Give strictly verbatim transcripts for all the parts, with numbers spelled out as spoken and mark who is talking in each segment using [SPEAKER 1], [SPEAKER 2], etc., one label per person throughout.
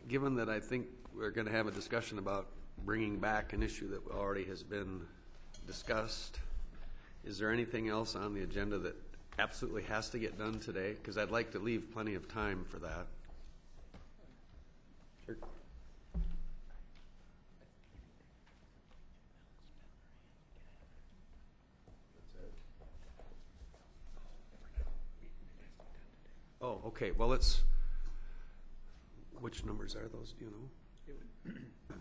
[SPEAKER 1] given that I think we're going to have a discussion about bringing back an issue that already has been discussed, is there anything else on the agenda that absolutely has to get done today? Because I'd like to leave plenty of time for that. Sure. Oh, okay. Well, let's. Which numbers are those? Do you know?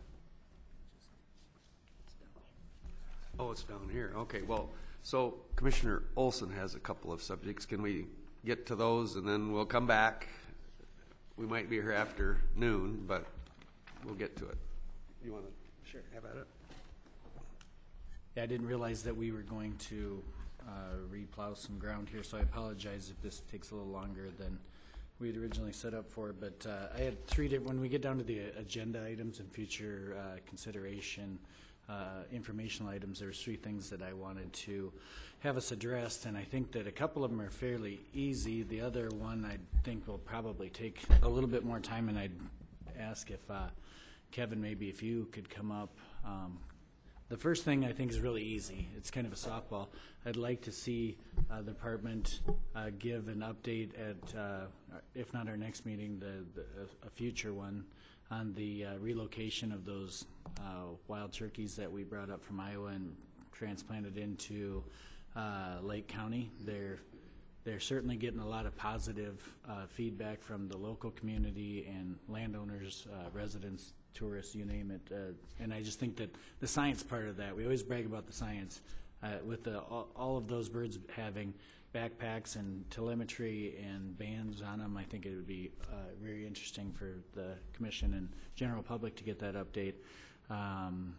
[SPEAKER 1] Oh, it's down here. Okay. Well, so Commissioner Olson has a couple of subjects. Can we get to those and then we'll come back? We might be here after noon, but we'll get to it. You want to sure have at it?
[SPEAKER 2] Yeah, I didn't realize that we were going to uh, replow some ground here, so I apologize if this takes a little longer than we had originally set up for. But uh, I had three different, when we get down to the agenda items and future uh, consideration, uh, informational items, there's three things that I wanted to have us addressed, and I think that a couple of them are fairly easy. The other one I think will probably take a little bit more time, and I'd ask if uh, Kevin, maybe if you could come up. Um, The first thing I think is really easy. It's kind of a softball. I'd like to see uh, the department uh, give an update at, uh, if not our next meeting, the, the a future one, on the uh, relocation of those uh, wild turkeys that we brought up from Iowa and transplanted into uh, Lake County. They're they're certainly getting a lot of positive uh, feedback from the local community and landowners, uh, residents, tourists, you name it. Uh, and I just think that the science part of that, we always brag about the science. Uh, with the, all, all of those birds having backpacks and telemetry and bands on them, I think it would be uh, very interesting for the commission and general public to get that update. Um,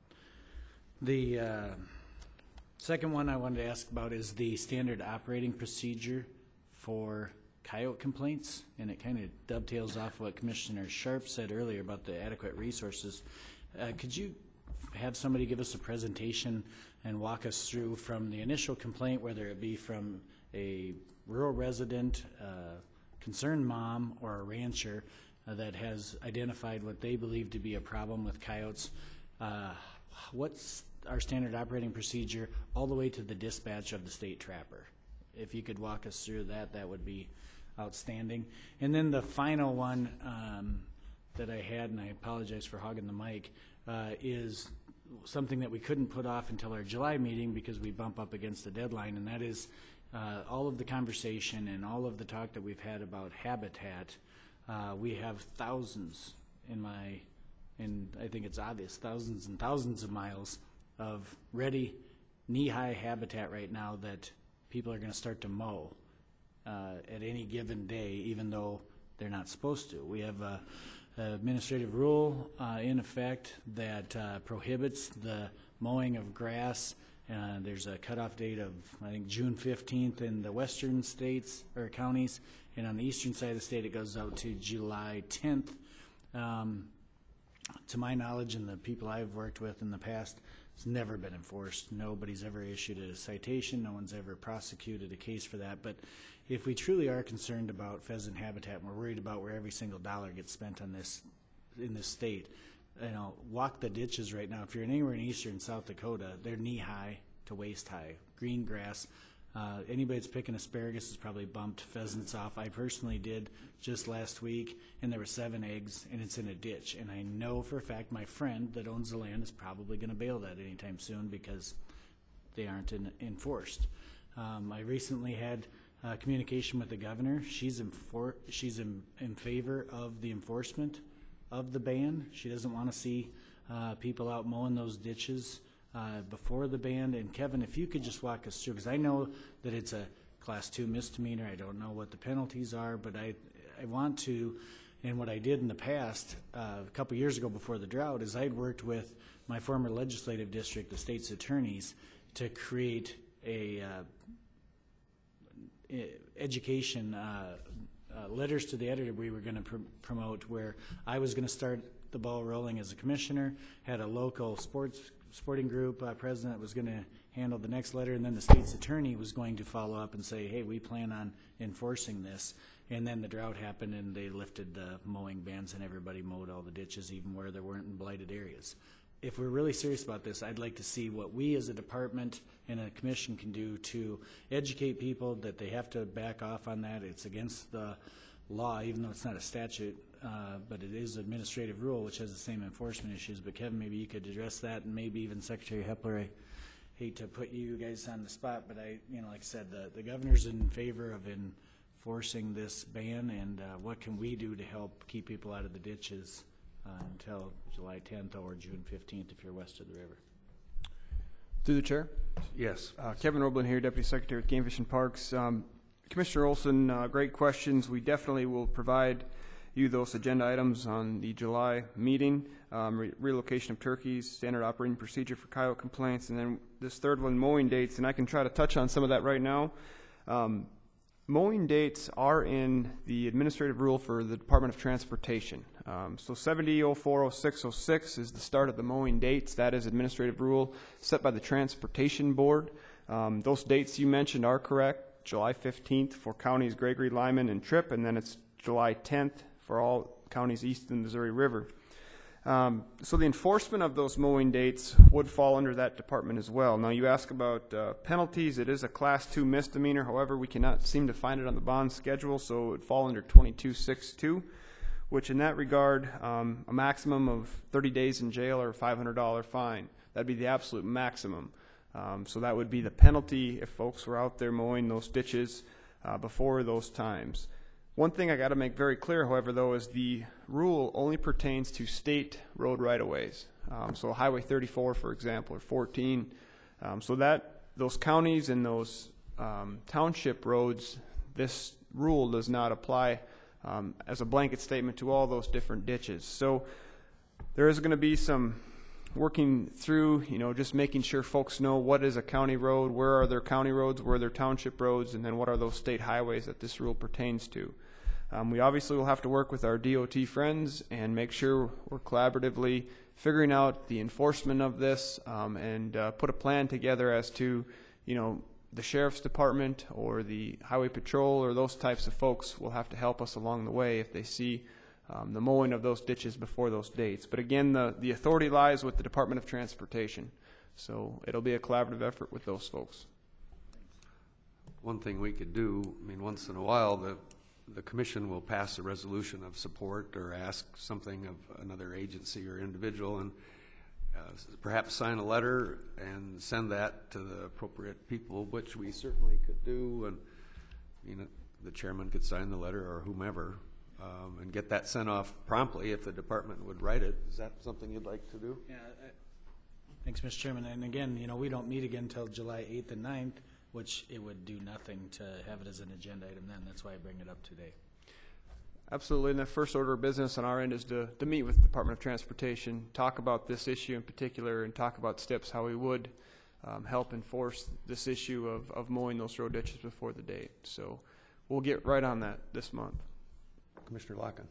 [SPEAKER 2] the uh, second one I wanted to ask about is the standard operating procedure for coyote complaints, and it kind of dovetails off what Commissioner Sharp said earlier about the adequate resources. Uh, could you have somebody give us a presentation and walk us through from the initial complaint, whether it be from a rural resident, uh, concerned mom, or a rancher uh, that has identified what they believe to be a problem with coyotes? Uh, what's our standard operating procedure all the way to the dispatch of the state trapper? If you could walk us through that, that would be outstanding. And then the final one um, that I had, and I apologize for hogging the mic, uh, is something that we couldn't put off until our July meeting because we bump up against the deadline, and that is uh, all of the conversation and all of the talk that we've had about habitat. Uh, we have thousands in my, and I think it's obvious, thousands and thousands of miles of ready knee-high habitat right now that people are going to start to mow uh, at any given day, even though they're not supposed to. We have a, a administrative rule uh, in effect that uh, prohibits the mowing of grass. Uh, there's a cutoff date of, I think, June fifteenth in the western states or counties, and on the eastern side of the state it goes out to July tenth. Um, to my knowledge and the people I've worked with in the past, it's never been enforced. Nobody's ever issued a citation. No one's ever prosecuted a case for that. But if we truly are concerned about pheasant habitat and we're worried about where every single dollar gets spent on this in this state, you know, walk the ditches right now. If you're anywhere in eastern South Dakota, they're knee-high to waist-high, green grass. Uh, anybody that's picking asparagus has probably bumped pheasants off. I personally did just last week, and there were seven eggs, and it's in a ditch. And I know for a fact my friend that owns the land is probably going to bail that anytime soon because they aren't in, enforced. Um, I recently had uh, communication with the governor. She's in, for, she's in, in favor of the enforcement of the ban. She doesn't want to see uh, people out mowing those ditches Uh, before the ban. And Kevin, if you could just walk us through, because I know that it's a class two misdemeanor. I don't know what the penalties are, but I I want to, and what I did in the past, uh, a couple years ago before the drought, is I'd worked with my former legislative district, the state's attorneys, to create a uh, education uh, uh, letters to the editor we were going to pr promote, where I was going to start the ball rolling as a commissioner, had a local sports sporting group uh, president was going to handle the next letter, and then the state's attorney was going to follow up and say, hey, we plan on enforcing this. And then the drought happened and they lifted the mowing bans and everybody mowed all the ditches, even where there weren't blighted areas. If we're really serious about this, I'd like to see what we as a department and a commission can do to educate people that they have to back off on that. It's against the law, even though it's not a statute, uh, but it is administrative rule, which has the same enforcement issues. But Kevin, maybe you could address that, and maybe even Secretary Hepler. I hate to put you guys on the spot, but I, you know, like I said, the, the governor's in favor of enforcing this ban, and uh, what can we do to help keep people out of the ditches uh, until July tenth or June fifteenth if you're west of the river?
[SPEAKER 3] Through the chair.
[SPEAKER 1] Yes.
[SPEAKER 3] Uh, Kevin Roblin here, Deputy Secretary with Game Fish and Parks. Um, Commissioner Olson, uh, great questions. We definitely will provide you those agenda items on the July meeting. Um, re relocation of turkeys, standard operating procedure for coyote complaints, and then this third one, mowing dates. And I can try to touch on some of that right now. Um, mowing dates are in the administrative rule for the Department of Transportation. Um, so seventy oh four oh six oh six is the start of the mowing dates. That is administrative rule set by the Transportation Board. Um, those dates you mentioned are correct. July fifteenth for counties Gregory, Lyman, and Tripp, and then it's July tenth for all counties east of the Missouri River. Um, so the enforcement of those mowing dates would fall under that department as well. Now you ask about uh, penalties. It is a class two misdemeanor. However, we cannot seem to find it on the bond schedule, so it would fall under twenty-two sixty-two, which in that regard, um, a maximum of thirty days in jail or a five hundred dollar fine. That'd be the absolute maximum. Um, so that would be the penalty if folks were out there mowing those ditches uh, before those times. One thing I got to make very clear, however, though, is the rule only pertains to state road right-of-ways. Um, so Highway thirty-four, for example, or fourteen. Um, so that those counties and those um, township roads, this rule does not apply um, as a blanket statement to all those different ditches. So there is going to be some working through, you know, just making sure folks know what is a county road, where are their county roads, where are their township roads, and then what are those state highways that this rule pertains to. Um, we obviously will have to work with our D O T friends and make sure we're collaboratively figuring out the enforcement of this um, and uh, put a plan together as to, you know, the sheriff's department or the highway patrol or those types of folks will have to help us along the way if they see Um, the mowing of those ditches before those dates. But again, the, the authority lies with the Department of Transportation. So it'll be a collaborative effort with those folks.
[SPEAKER 1] One thing we could do, I mean, once in a while, the, the commission will pass a resolution of support or ask something of another agency or individual, and uh, perhaps sign a letter and send that to the appropriate people, which we certainly could do. And, you know, the chairman could sign the letter or whomever. Um, and get that sent off promptly if the department would write it. Is that something you'd like to do?
[SPEAKER 2] Yeah. I, thanks, Mister Chairman. And again, you know, we don't meet again until July eighth and ninth, which it would do nothing to have it as an agenda item then. That's why I bring it up today.
[SPEAKER 3] Absolutely. And the first order of business on our end is to, to meet with the Department of Transportation, talk about this issue in particular, and talk about steps how we would um, help enforce this issue of, of mowing those road ditches before the date. So we'll get right on that this month.
[SPEAKER 1] Commissioner Locken.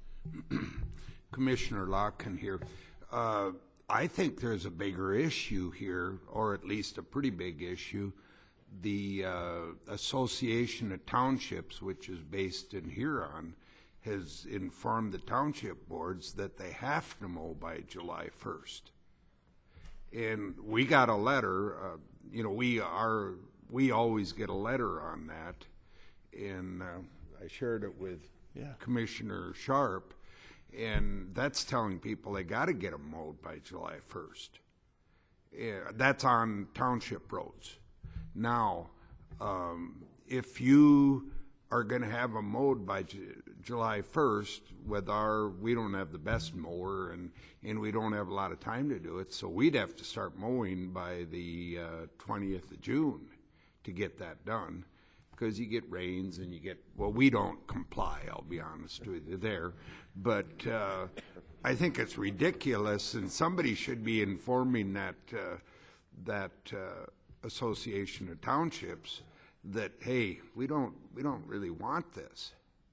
[SPEAKER 4] Commissioner Locken here. Uh, I think there's a bigger issue here, or at least a pretty big issue. The uh, Association of Townships, which is based in Huron, has informed the township boards that they have to mow by July first. And we got a letter, uh, you know, we are, we always get a letter on that. And uh, I shared it with Yeah. Commissioner Sharp, and that's telling people they got to get them mowed by July first. Yeah, that's on township roads. Now, um, if you are going to have them mowed by J July first, with our, we don't have the best mower, and, and we don't have a lot of time to do it, so we'd have to start mowing by the uh, twentieth of June to get that done. Because you get rains and you get, well, we don't comply, I'll be honest with you there. But uh, I think it's ridiculous, and somebody should be informing that, uh, that uh, Association of Townships that, hey, we don't, we don't really want this.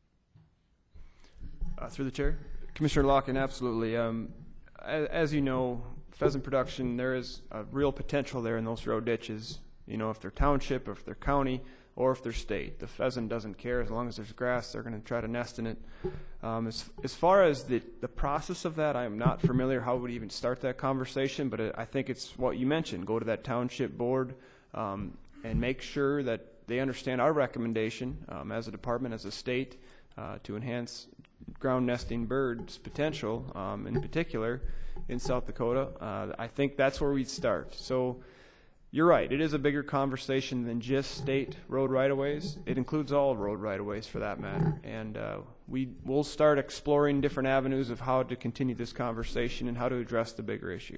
[SPEAKER 3] Uh, through the chair. Commissioner Locken, absolutely. Um, as, as you know, pheasant production, there is a real potential there in those road ditches. You know, if they're township, if they're county, or if they're state. The pheasant doesn't care. As long as there's grass, they're going to try to nest in it. Um, as, as far as the, the process of that, I am not familiar how we even start that conversation, but I think it's what you mentioned. Go to that township board um, and make sure that they understand our recommendation um, as a department, as a state, uh, to enhance ground nesting birds' potential, um, in particular in South Dakota. Uh, I think that's where we'd start. So you're right. It is a bigger conversation than just state road right-of-ways. It includes all road right-of-ways for that matter. And uh, we will start exploring different avenues of how to continue this conversation and how to address the bigger issue.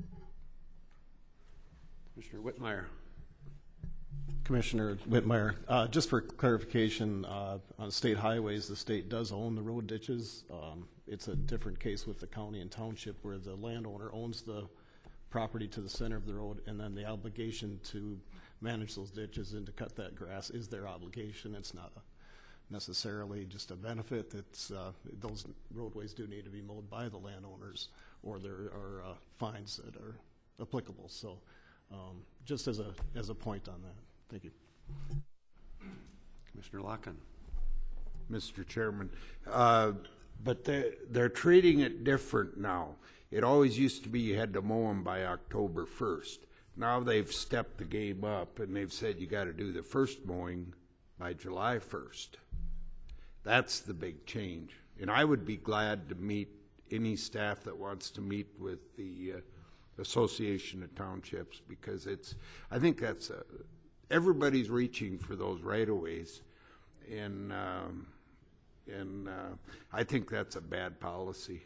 [SPEAKER 1] Commissioner Whitmire.
[SPEAKER 5] Commissioner Whitmire, uh, just for clarification, uh, on state highways, the state does own the road ditches. Um, it's a different case with the county and township where the landowner owns the property to the center of the road, and then the obligation to manage those ditches and to cut that grass is their obligation. It's not a necessarily just a benefit. It's, uh, those roadways do need to be mowed by the landowners, or there are uh, fines that are applicable. So um, just as a, as a point on that. Thank you.
[SPEAKER 1] Commissioner Locken.
[SPEAKER 4] Mister Chairman, uh, but they're, they're treating it different now. It always used to be you had to mow them by October first. Now they've stepped the game up and they've said you got to do the first mowing by July first. That's the big change. And I would be glad to meet any staff that wants to meet with the uh, Association of Townships, because it's, I think that's a, everybody's reaching for those right-of-ways, and um, and uh, I think that's a bad policy.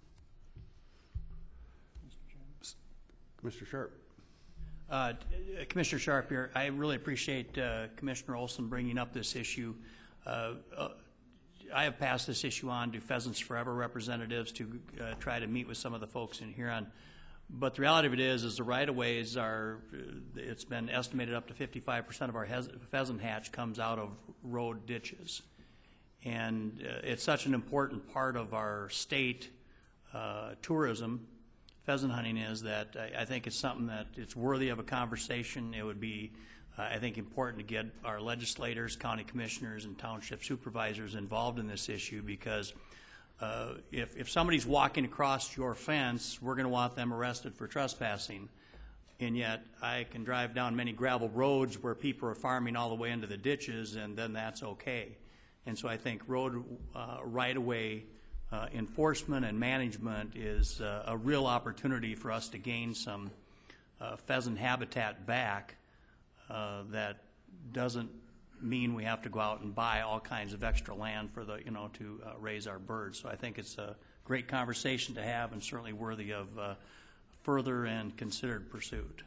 [SPEAKER 1] Commissioner Sharp.
[SPEAKER 6] Uh, Commissioner Sharp here. I really appreciate uh, Commissioner Olson bringing up this issue. Uh, uh, I have passed this issue on to Pheasants Forever representatives to uh, try to meet with some of the folks in Huron. But the reality of it is, is the right-of-ways are, it's been estimated up to fifty-five percent of our pheasant hatch comes out of road ditches. And uh, it's such an important part of our state uh, tourism, pheasant hunting is, that I, I think it's something that it's worthy of a conversation. It would be, uh, I think, important to get our legislators, county commissioners, and township supervisors involved in this issue, because Uh, if, if somebody's walking across your fence, we're going to want them arrested for trespassing. And yet I can drive down many gravel roads where people are farming all the way into the ditches, and then that's okay. And so I think road uh, right-of-way uh, enforcement and management is uh, a real opportunity for us to gain some uh, pheasant habitat back uh, that doesn't mean we have to go out and buy all kinds of extra land for the, you know, to uh, raise our birds. So I think it's a great conversation to have, and certainly worthy of uh, further and considered pursuit.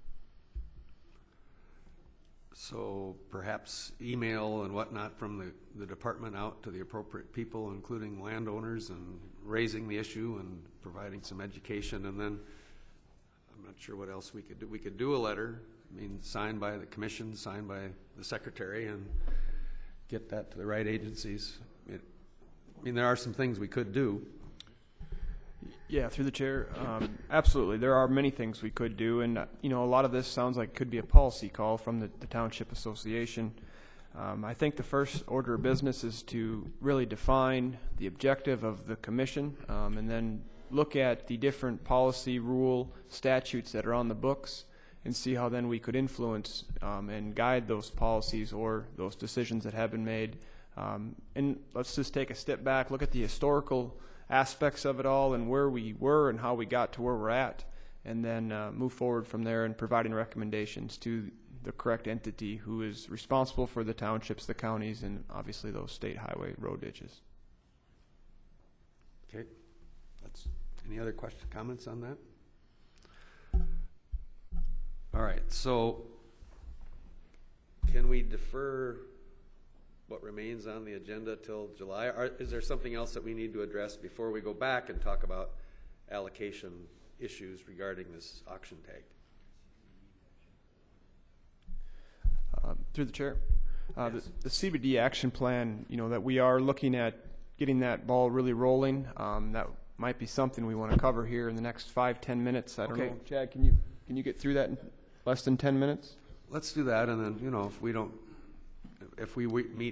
[SPEAKER 1] So perhaps email and whatnot from the, the department out to the appropriate people, including landowners, and raising the issue and providing some education. And then I'm not sure what else we could do. We could do a letter, I mean, signed by the commission, signed by the secretary, and get that to the right agencies. It, I mean, there are some things we could do.
[SPEAKER 3] Yeah, through the chair, um, absolutely. There are many things we could do, and uh, you know, a lot of this sounds like could be a policy call from the, the Township Association. Um, I think the first order of business is to really define the objective of the commission, um, and then look at the different policy, rule, statutes that are on the books, and see how then we could influence um, and guide those policies or those decisions that have been made. Um, and let's just take a step back, look at the historical aspects of it all and where we were and how we got to where we're at, and then uh, move forward from there and providing recommendations to the correct entity who is responsible for the townships, the counties, and obviously those state highway road ditches.
[SPEAKER 1] Okay. That's, any other questions, comments on that? All right, so can we defer what remains on the agenda till July? Or is there something else that we need to address before we go back and talk about allocation issues regarding this auction tag?
[SPEAKER 3] Um, through the chair, uh,
[SPEAKER 1] Yes.
[SPEAKER 3] the, the C B D action plan, you know, that we are looking at getting that ball really rolling. Um, that might be something we want to cover here in the next five, ten minutes. I don't
[SPEAKER 1] Okay.
[SPEAKER 3] know, Chad, can you can you get through that in less than ten minutes?
[SPEAKER 1] Let's do that, and then, you know, if we don't if we we meet